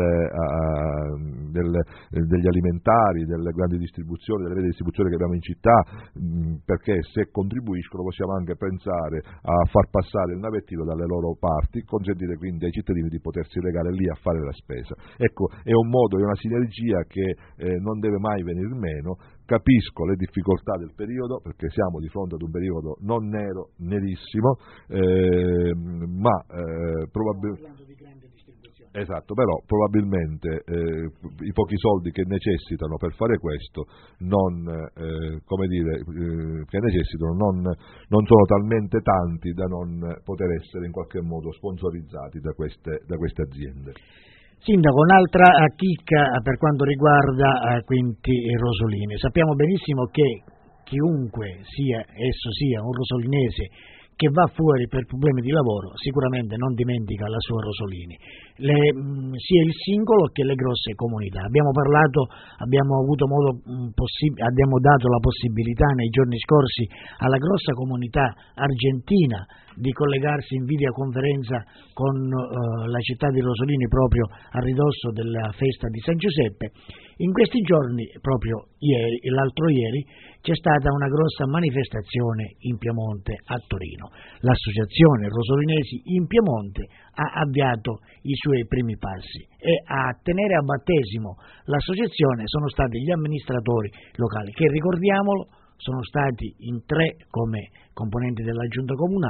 a, del, degli alimentari, delle grandi distribuzioni, delle reti di distribuzione che abbiamo in città, mh, perché se contribuiscono possiamo anche pensare a far passare il navettino dalle loro parti, consentire quindi ai cittadini di potersi legare lì a fare la spesa. Ecco, è un modo, è una sinergia che eh, non deve mai venir meno. Capisco le difficoltà del periodo, perché siamo di fronte ad un periodo non nero, nerissimo, eh, ma eh, probabilmente... Esatto, però probabilmente eh, i pochi soldi che necessitano per fare questo non, eh, come dire, eh, che necessitano non, non sono talmente tanti da non poter essere in qualche modo sponsorizzati da queste, da queste aziende. Sindaco, un'altra chicca per quanto riguarda eh, Quinti e Rosolini. Sappiamo benissimo che chiunque sia, esso sia un rosolinese che va fuori per problemi di lavoro, sicuramente non dimentica la sua Rosolini, le, mh, sia il singolo che le grosse comunità. Abbiamo parlato, abbiamo avuto modo, mh, possi- abbiamo dato la possibilità nei giorni scorsi alla grossa comunità argentina di collegarsi in videoconferenza con uh, la città di Rosolini proprio a ridosso della festa di San Giuseppe. In questi giorni, proprio ieri, l'altro ieri, c'è stata una grossa manifestazione in Piemonte a Torino. L'associazione Rosolinesi in Piemonte ha avviato i suoi primi passi e a tenere a battesimo l'associazione sono stati gli amministratori locali che, ricordiamolo, sono stati in tre come componenti della giunta comunale,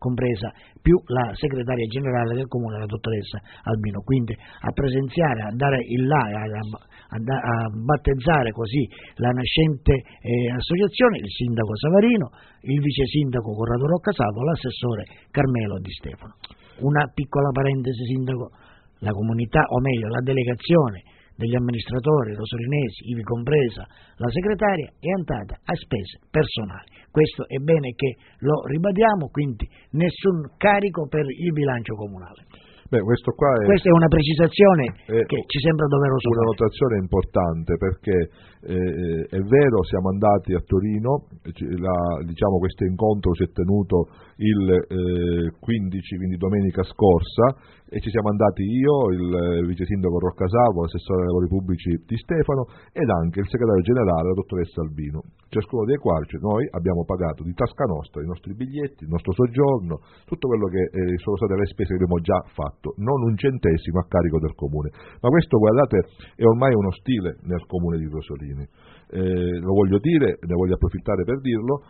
compresa più la segretaria generale del comune, la dottoressa Albino. Quindi a presenziare, a dare il là, a, a, a battezzare così la nascente eh, associazione, il sindaco Savarino, il vice sindaco Corrado Roccasalvo, l'assessore Carmelo Di Stefano. Una piccola parentesi, sindaco: la comunità, o meglio la delegazione degli amministratori rosolinesi, ivi compresa la segretaria, è andata a spese personali. Questo è bene che lo ribadiamo, quindi nessun carico per il bilancio comunale. Beh, questo qua è, Questa è una precisazione è che ci sembra doveroso una fare. notazione importante, perché eh, è vero, siamo andati a Torino, la, diciamo questo incontro si è tenuto il eh, quindici, quindi domenica scorsa, e ci siamo andati io, il vice sindaco Roccasalvo, l'assessore ai lavori pubblici Di Stefano ed anche il segretario generale, la dottoressa Albino, ciascuno dei quali noi abbiamo pagato di tasca nostra i nostri biglietti, il nostro soggiorno, tutto quello che eh, sono state le spese che abbiamo già fatto, non un centesimo a carico del comune. Ma questo, guardate, è ormai uno stile nel comune di Rosolini. Eh, lo voglio dire, ne voglio approfittare per dirlo,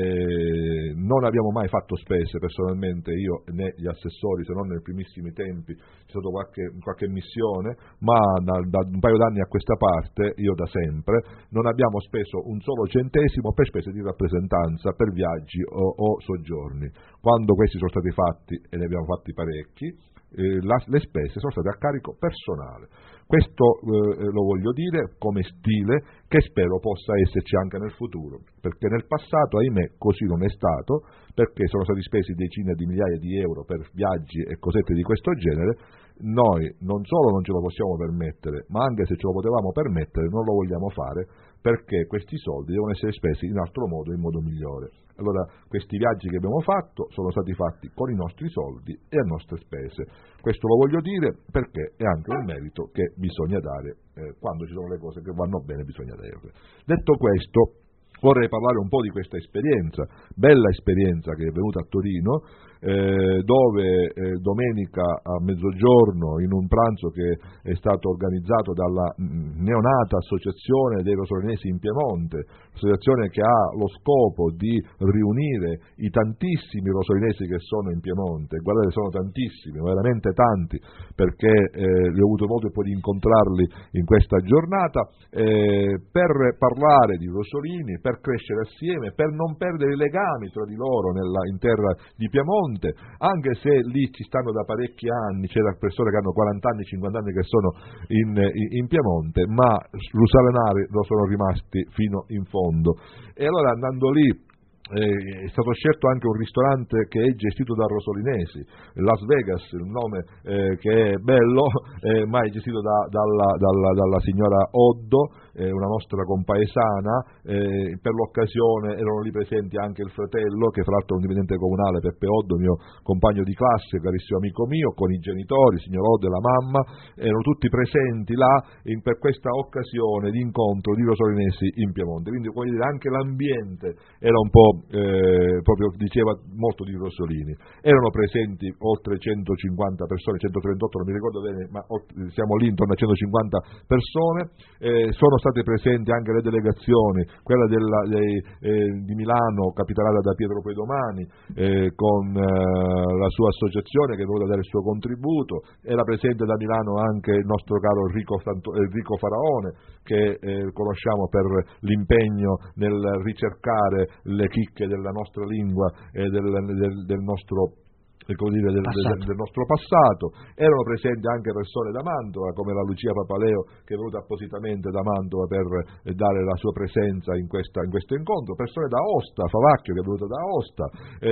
eh, non abbiamo mai fatto spese personalmente, io né gli assessori, se non nei primissimi tempi c'è stata qualche, qualche missione, ma da, da un paio d'anni a questa parte, io da sempre, non abbiamo speso un solo centesimo per spese di rappresentanza, per viaggi o, o soggiorni. Quando questi sono stati fatti, e ne abbiamo fatti parecchi, eh, la, le spese sono state a carico personale. Questo eh, lo voglio dire come stile che spero possa esserci anche nel futuro, perché nel passato, ahimè, così non è stato, perché sono stati spesi decine di migliaia di euro per viaggi e cosette di questo genere. Noi non solo non ce lo possiamo permettere, ma anche se ce lo potevamo permettere non lo vogliamo fare, perché questi soldi devono essere spesi in altro modo, in modo migliore. Allora, questi viaggi che abbiamo fatto sono stati fatti con i nostri soldi e a nostre spese. Questo lo voglio dire perché è anche un merito che bisogna dare, eh, quando ci sono le cose che vanno bene bisogna darle. Detto questo, vorrei parlare un po' di questa esperienza, bella esperienza che è venuta a Torino, eh, dove eh, domenica a mezzogiorno, in un pranzo che è stato organizzato dalla mh, neonata Associazione dei Rosolinesi in Piemonte, associazione che ha lo scopo di riunire i tantissimi rosolinesi che sono in Piemonte. Guardate, sono tantissimi, veramente tanti, perché eh, li ho avuto modo poi di incontrarli in questa giornata, eh, per parlare di Rosolini, per crescere assieme, per non perdere i legami tra di loro nella, in terra di Piemonte, anche se lì ci stanno da parecchi anni, c'è persone che hanno quaranta anni, cinquanta anni che sono in, in, in Piemonte, ma rusalenari lo sono rimasti fino in fondo. E allora, andando lì, Eh, è stato scelto anche un ristorante che è gestito da rosolinesi, Las Vegas, il nome eh, che è bello, eh, ma è gestito da, dalla, dalla, dalla signora Oddo, eh, una nostra compaesana. Eh, per l'occasione erano lì presenti anche il fratello, che fra l'altro è un dipendente comunale, Peppe Oddo, mio compagno di classe, carissimo amico mio, con i genitori, il signor Oddo e la mamma, erano tutti presenti là in, per questa occasione di incontro di rosolinesi in Piemonte. Quindi, come dire, anche l'ambiente era un po' Eh, proprio diceva molto di Rosolini. Erano presenti oltre centocinquanta persone, centotrentotto non mi ricordo bene, ma siamo lì intorno a centocinquanta persone. Eh, sono state presenti anche le delegazioni, quella della, dei, eh, di Milano, capitalata da Pietro Pedomani, eh, con eh, la sua associazione che è venuta a dare il suo contributo. Era presente da Milano anche il nostro caro Enrico, Santo, Enrico Faraone, che eh, conosciamo per l'impegno nel ricercare le chicche della nostra lingua e del, del, del nostro come dire, del, del, del nostro passato. Erano presenti anche persone da Mantova, come la Lucia Papaleo, che è venuta appositamente da Mantova per eh, dare la sua presenza in, questa, in questo incontro, persone da Aosta, Favacchio che è venuta da Aosta,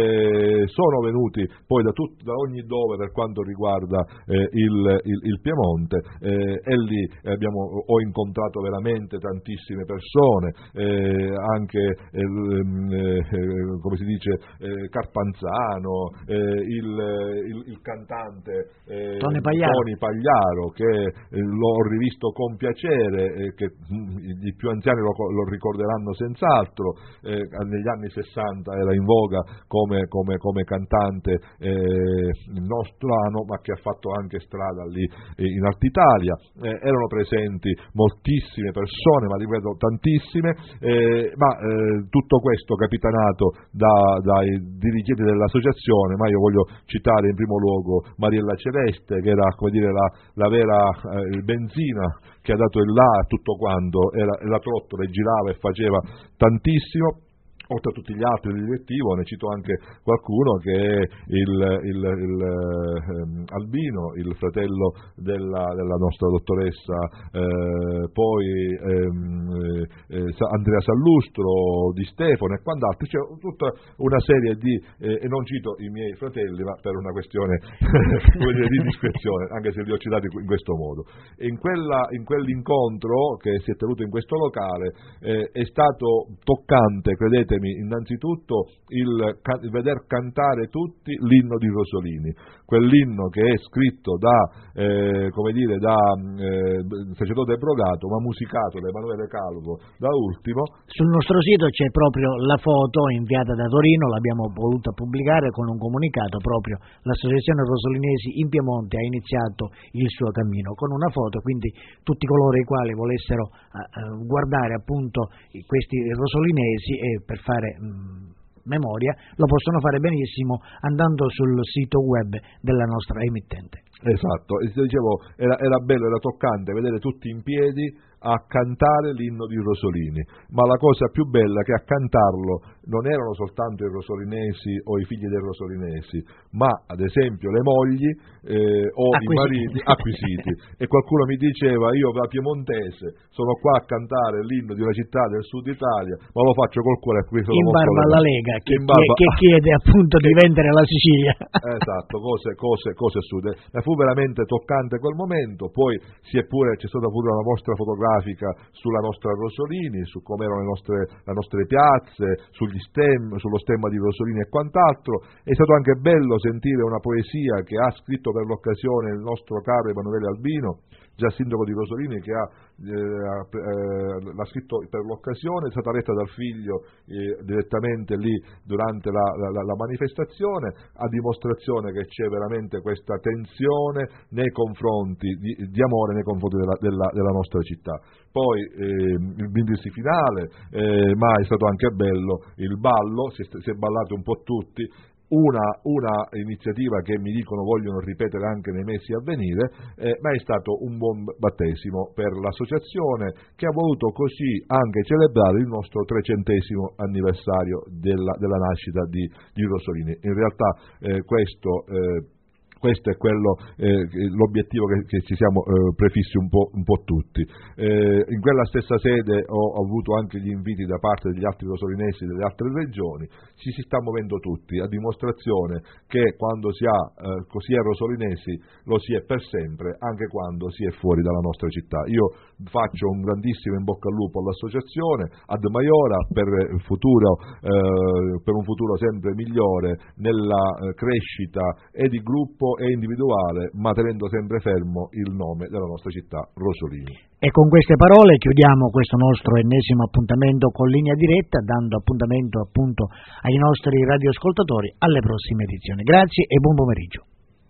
eh, sono venuti poi da, tut, da ogni dove per quanto riguarda eh, il, il, il Piemonte, eh, e lì abbiamo, ho incontrato veramente tantissime persone, eh, anche eh, eh, come si dice, eh, Carpanzano, eh, il, il, il cantante eh, Tony Pagliaro. Tony Pagliaro, che eh, l'ho rivisto con piacere, eh, che mh, i più anziani lo, lo ricorderanno senz'altro, eh, negli anni sessanta era in voga come, come, come cantante eh, nostrano, ma che ha fatto anche strada lì eh, in Alta Italia. Eh, erano presenti moltissime persone, ma ripeto tantissime, eh, ma eh, tutto questo capitanato da, dai dirigenti dell'associazione, ma io voglio citare in primo luogo Mariella Celeste, che era, come dire, la, la vera eh, benzina che ha dato il là a tutto quanto, era, la trottola, girava e faceva tantissimo. Oltre a tutti gli altri del direttivo, ne cito anche qualcuno che è il, il, il eh, Albino, il fratello della, della nostra dottoressa, eh, poi ehm, eh, Andrea Sallustro, Di Stefano e quant'altro. C'è tutta una serie di, eh, e non cito i miei fratelli, ma per una questione come dire, di discrezione, anche se li ho citati in questo modo. E in, quella, in quell'incontro che si è tenuto in questo locale eh, è stato toccante, credete, innanzitutto il, il veder cantare tutti l'inno di Rosolini, quell'inno che è scritto da eh, come dire da eh, sacerdote Brogato, ma musicato da Emanuele Calvo da ultimo. Sul nostro sito c'è proprio la foto inviata da Torino, l'abbiamo voluta pubblicare con un comunicato. Proprio l'associazione Rosolinesi in Piemonte ha iniziato il suo cammino con una foto, quindi tutti coloro i quali volessero uh, guardare appunto questi rosolinesi e per fare mh, memoria lo possono fare benissimo andando sul sito web della nostra emittente. Esatto, e dicevo, era, era bello, era toccante vedere tutti in piedi a cantare l'inno di Rosolini, ma la cosa più bella è che a cantarlo non erano soltanto i rosolinesi o i figli dei rosolinesi, ma ad esempio le mogli eh, o acquisiti. i mariti acquisiti. E qualcuno mi diceva: io da piemontese sono qua a cantare l'inno di una città del sud Italia, ma lo faccio col cuore qui sono in barba alla Lega che, barba... che chiede appunto di vendere la Sicilia. Esatto, cose, cose, cose assurde. Ma fu veramente toccante quel momento. Poi si è pure, c'è stata pure una mostra fotografica sulla nostra Rosolini, su come erano le nostre, le nostre piazze, sugli stem, sullo stemma di Rosolini e quant'altro. È stato anche bello sentire una poesia che ha scritto per l'occasione il nostro caro Emanuele Albino, già sindaco di Rosolini, che ha, eh, eh, l'ha scritto per l'occasione, è stata letta dal figlio eh, direttamente lì durante la, la, la manifestazione, a dimostrazione che c'è veramente questa tensione nei confronti di, di amore nei confronti della, della, della nostra città. Poi eh, il brindisi finale, eh, ma è stato anche bello il ballo, si è, si è ballato un po' tutti. Una, una iniziativa che mi dicono vogliono ripetere anche nei mesi a venire, eh, ma è stato un buon battesimo per l'associazione, che ha voluto così anche celebrare il nostro trecentesimo anniversario della, della nascita di, di Rosolini. In realtà eh, questo eh, Questo è quello, eh, l'obiettivo che, che ci siamo eh, prefissi un po', un po' tutti. Eh, in quella stessa sede ho, ho avuto anche gli inviti da parte degli altri rosolinesi delle altre regioni. Ci si sta muovendo tutti, a dimostrazione che quando si, ha, eh, si è rosolinesi lo si è per sempre, anche quando si è fuori dalla nostra città. Io faccio un grandissimo in bocca al lupo all'associazione, ad Maiora, per, il futuro, eh, per un futuro sempre migliore nella eh, crescita e di gruppo e individuale, ma tenendo sempre fermo il nome della nostra città, Rosolini. E con queste parole chiudiamo questo nostro ennesimo appuntamento con Linea Diretta, dando appuntamento appunto ai nostri radioascoltatori alle prossime edizioni. Grazie e buon pomeriggio.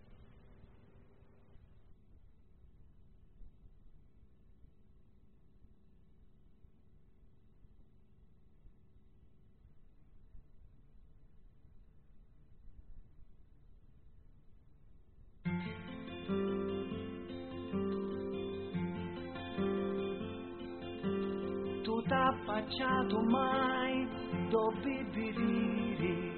Affacciato mai dove vivi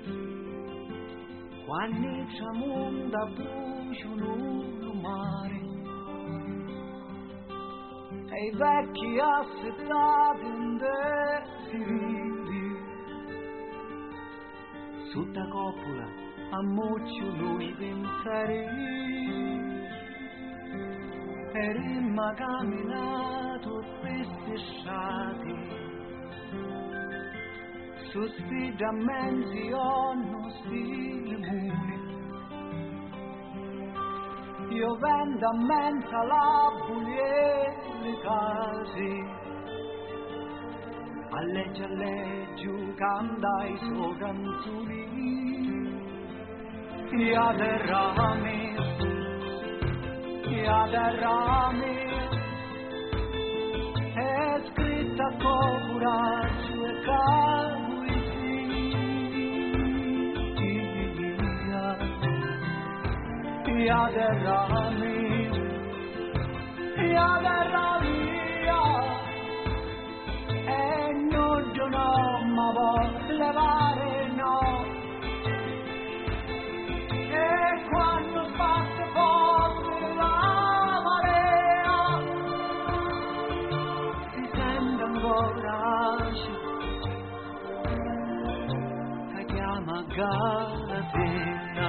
quando il tramonta bruciano il mare e i vecchi assettati indesideri sotto la coppola ammucciano i pensieri e rimma camminato queste strade su sti dammenzi o non sti limoni io vendo a mensa la bugliere casi, a legge a legge candai so canzoni, io derrami, io derrami, è scritta con coraggio e poesia, io derrami, io derrami, e non io no, ma voglio levare no, e quando batte forte la marea si sente ancora che chiama Galatena.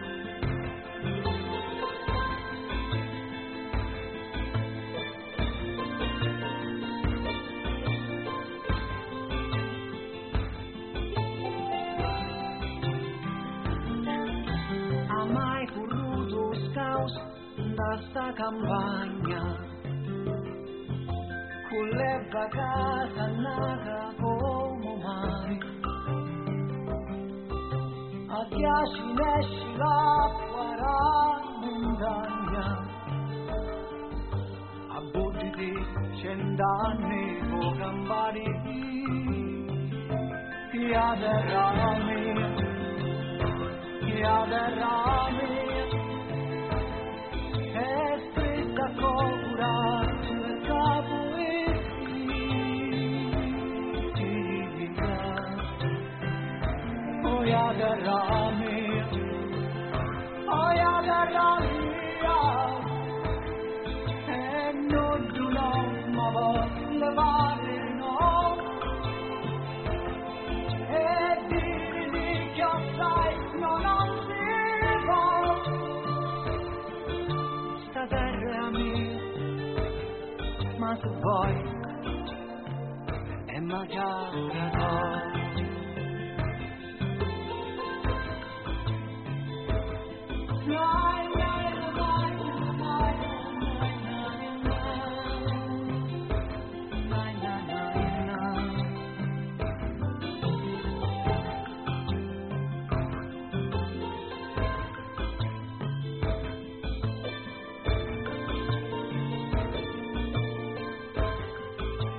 Mai corruto scaus da sta campagna, con le vacanze nata come mai, a ghiacci nesci l'acqua la montagna, a butti di cent'anni con campari, via derrami, via derrami, è scritta con coraggio e poesia, oh via derrami, oh via derrami, e non tu no, ma voglio levare no, e dirgli che assai non ho sta terra mia, ma se vuoi è maggiore no.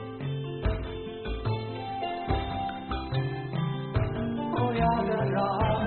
Oh yeah,